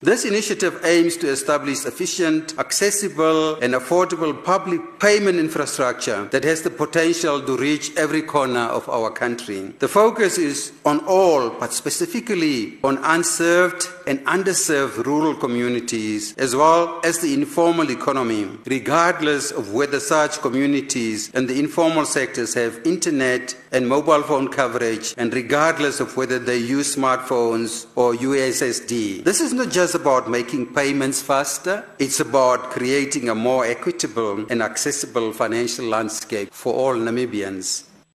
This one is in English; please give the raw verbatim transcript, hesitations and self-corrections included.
This initiative aims to establish efficient, accessible and affordable public payment infrastructure that has the potential to reach every corner of our country. The focus is on all, but specifically on unserved and underserved rural communities, as well as the informal economy, regardless of whether such communities and the informal sectors have internet and mobile phone coverage, and regardless of whether they use smartphones or U S S D. This is not just about making payments faster, it's about creating a more equitable and accessible financial landscape for all Namibians.